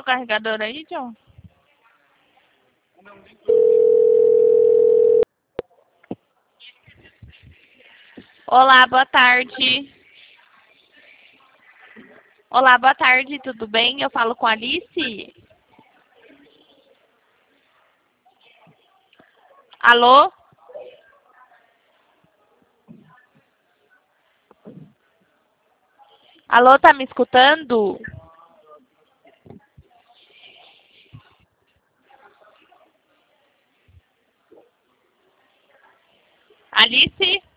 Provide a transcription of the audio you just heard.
carregador aí, John? Olá, boa tarde. Olá, boa tarde, tudo bem? Eu falo com a Alice? Alô? Alô, tá me escutando? Alice?